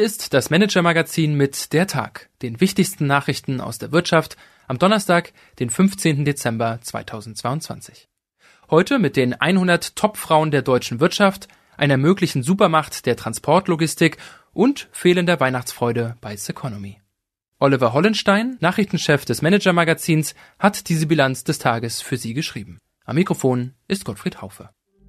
Hier ist das Manager-Magazin mit Der Tag, den wichtigsten Nachrichten aus der Wirtschaft, am Donnerstag, den 15. Dezember 2022. Heute mit den 100 Top-Frauen der deutschen Wirtschaft, einer möglichen Supermacht der Transportlogistik und fehlender Weihnachtsfreude bei Ceconomy. Oliver Hollenstein, Nachrichtenchef des Manager-Magazins, hat diese Bilanz des Tages für Sie geschrieben. Am Mikrofon ist Gottfried Haufe.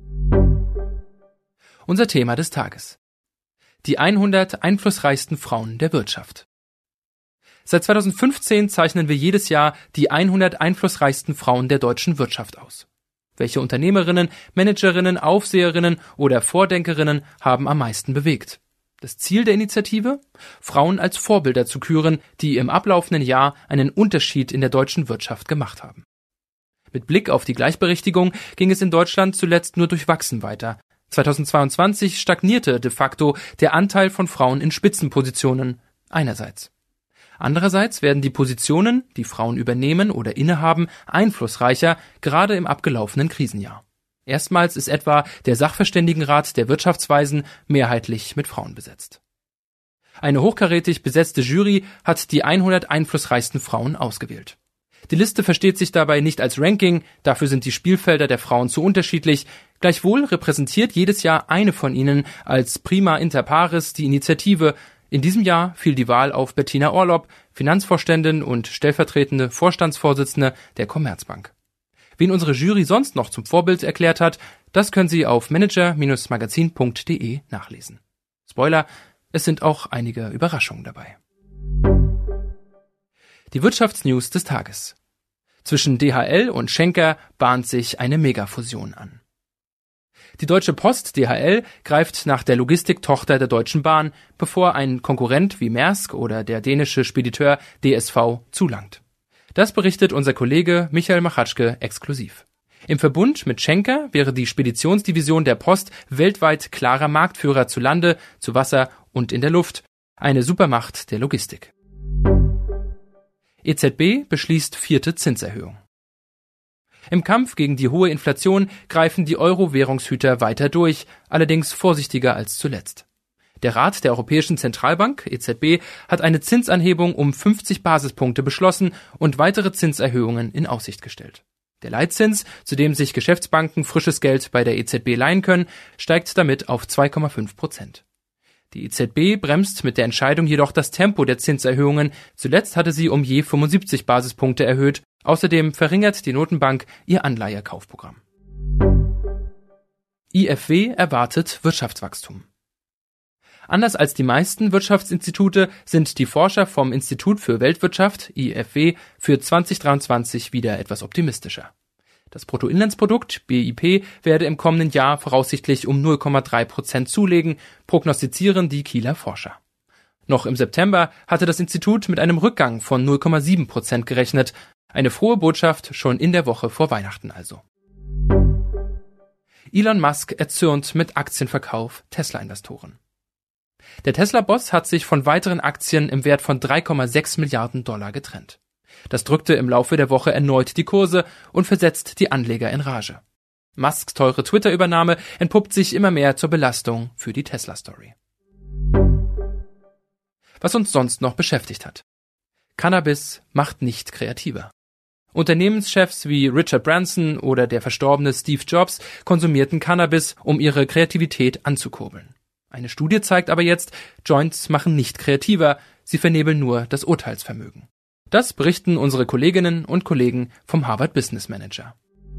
Unser Thema des Tages: die 100 einflussreichsten Frauen der Wirtschaft. Seit 2015 zeichnen wir jedes Jahr die 100 einflussreichsten Frauen der deutschen Wirtschaft aus. Welche Unternehmerinnen, Managerinnen, Aufseherinnen oder Vordenkerinnen haben am meisten bewegt? Das Ziel der Initiative? Frauen als Vorbilder zu küren, die im ablaufenden Jahr einen Unterschied in der deutschen Wirtschaft gemacht haben. Mit Blick auf die Gleichberechtigung ging es in Deutschland zuletzt nur durchwachsen weiter. 2022 stagnierte de facto der Anteil von Frauen in Spitzenpositionen einerseits. Andererseits werden die Positionen, die Frauen übernehmen oder innehaben, einflussreicher, gerade im abgelaufenen Krisenjahr. Erstmals ist etwa der Sachverständigenrat der Wirtschaftsweisen mehrheitlich mit Frauen besetzt. Eine hochkarätig besetzte Jury hat die 100 einflussreichsten Frauen ausgewählt. Die Liste versteht sich dabei nicht als Ranking, dafür sind die Spielfelder der Frauen zu unterschiedlich. Gleichwohl repräsentiert jedes Jahr eine von ihnen als prima inter pares die Initiative. In diesem Jahr fiel die Wahl auf Bettina Orlopp, Finanzvorständin und stellvertretende Vorstandsvorsitzende der Commerzbank. Wen unsere Jury sonst noch zum Vorbild erklärt hat, das können Sie auf manager-magazin.de nachlesen. Spoiler, es sind auch einige Überraschungen dabei. Die Wirtschaftsnews des Tages. Zwischen DHL und Schenker bahnt sich eine Megafusion an. Die Deutsche Post DHL greift nach der Logistiktochter der Deutschen Bahn, bevor ein Konkurrent wie Maersk oder der dänische Spediteur DSV zulangt. Das berichtet unser Kollege Michael Machatschke exklusiv. Im Verbund mit Schenker wäre die Speditionsdivision der Post weltweit klarer Marktführer zu Lande, zu Wasser und in der Luft. Eine Supermacht der Logistik. EZB beschließt 4. Zinserhöhung. Im Kampf gegen die hohe Inflation greifen die Euro-Währungshüter weiter durch, allerdings vorsichtiger als zuletzt. Der Rat der Europäischen Zentralbank, EZB, hat eine Zinsanhebung um 50 Basispunkte beschlossen und weitere Zinserhöhungen in Aussicht gestellt. Der Leitzins, zu dem sich Geschäftsbanken frisches Geld bei der EZB leihen können, steigt damit auf 2,5%. Die EZB bremst mit der Entscheidung jedoch das Tempo der Zinserhöhungen. Zuletzt hatte sie um je 75 Basispunkte erhöht. Außerdem verringert die Notenbank ihr Anleihekaufprogramm. IFW erwartet Wirtschaftswachstum. Anders als die meisten Wirtschaftsinstitute sind die Forscher vom Institut für Weltwirtschaft, IFW, für 2023 wieder etwas optimistischer. Das Bruttoinlandsprodukt, BIP, werde im kommenden Jahr voraussichtlich um 0,3% zulegen, prognostizieren die Kieler Forscher. Noch im September hatte das Institut mit einem Rückgang von 0,7% gerechnet. Eine frohe Botschaft schon in der Woche vor Weihnachten also. Elon Musk erzürnt mit Aktienverkauf Tesla-Investoren. Der Tesla-Boss hat sich von weiteren Aktien im Wert von 3,6 Milliarden Dollar getrennt. Das drückte im Laufe der Woche erneut die Kurse und versetzt die Anleger in Rage. Musks teure Twitter-Übernahme entpuppt sich immer mehr zur Belastung für die Tesla-Story. Was uns sonst noch beschäftigt hat. Cannabis macht nicht kreativer. Unternehmenschefs wie Richard Branson oder der verstorbene Steve Jobs konsumierten Cannabis, um ihre Kreativität anzukurbeln. Eine Studie zeigt aber jetzt, Joints machen nicht kreativer, sie vernebeln nur das Urteilsvermögen. Das berichten unsere Kolleginnen und Kollegen vom Harvard Business Manager.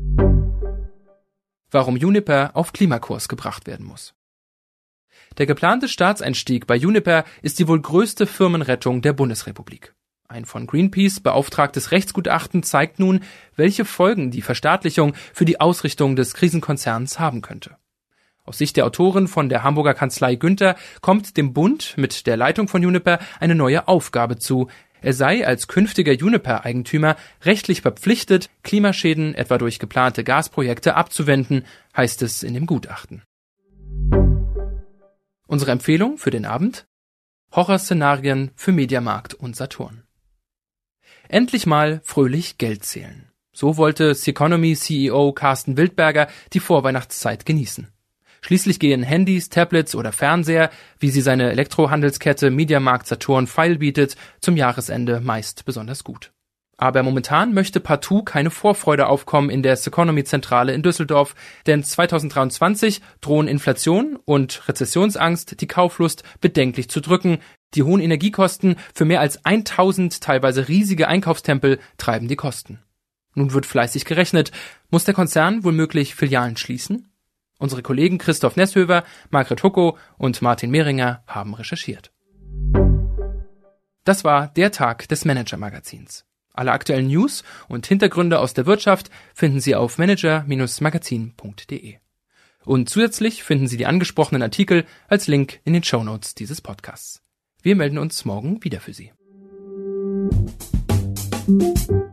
Warum Uniper auf Klimakurs gebracht werden muss. Der geplante Staatseinstieg bei Uniper ist die wohl größte Firmenrettung der Bundesrepublik. Ein von Greenpeace beauftragtes Rechtsgutachten zeigt nun, welche Folgen die Verstaatlichung für die Ausrichtung des Krisenkonzerns haben könnte. Aus Sicht der Autoren von der Hamburger Kanzlei Günther kommt dem Bund mit der Leitung von Uniper eine neue Aufgabe zu. Er sei als künftiger Uniper-Eigentümer rechtlich verpflichtet, Klimaschäden etwa durch geplante Gasprojekte abzuwenden, heißt es in dem Gutachten. Unsere Empfehlung für den Abend? Horrorszenarien für Mediamarkt und Saturn. Endlich mal fröhlich Geld zählen. So wollte Ceconomy-CEO Carsten Wildberger die Vorweihnachtszeit genießen. Schließlich gehen Handys, Tablets oder Fernseher, wie sie seine Elektrohandelskette Mediamarkt Saturn Pfeil bietet, zum Jahresende meist besonders gut. Aber momentan möchte partout keine Vorfreude aufkommen in der Seconomy-Zentrale in Düsseldorf, denn 2023 drohen Inflation und Rezessionsangst die Kauflust bedenklich zu drücken. Die hohen Energiekosten für mehr als 1000 teilweise riesige Einkaufstempel treiben die Kosten. Nun wird fleißig gerechnet. Muss der Konzern womöglich Filialen schließen? Unsere Kollegen Christoph Nesshöver, Margret Hucko und Martin Mehringer haben recherchiert. Das war der Tag des Manager-Magazins. Alle aktuellen News und Hintergründe aus der Wirtschaft finden Sie auf manager-magazin.de. Und zusätzlich finden Sie die angesprochenen Artikel als Link in den Shownotes dieses Podcasts. Wir melden uns morgen wieder für Sie.